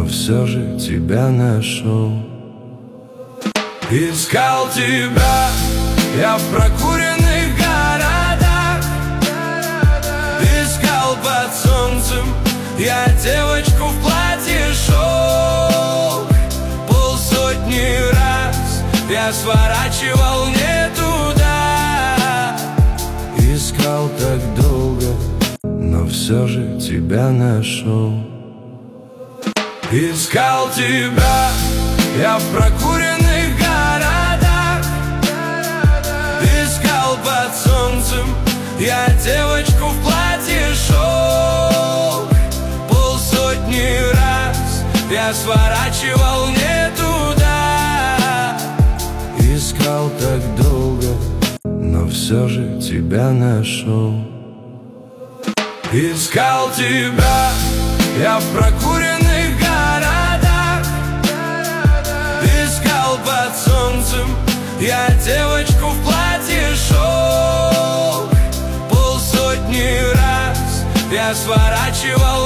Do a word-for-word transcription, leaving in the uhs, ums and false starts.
но все же тебя нашел. Искал тебя я в прокуренных городах, искал под солнцем я девочку в платье шелк. Полсотни раз я сворачивал не туда, искал так долго, но все же тебя нашел. Искал тебя я в прокуренных городах, искал под солнцем я девочку в платье шелк. Полсотни раз я сворачивал не туда, искал так долго, но все же тебя нашел. Искал тебя я в прокуренных городах, искал под солнцем я девочку в платье шелк. Полсотни раз я сворачивал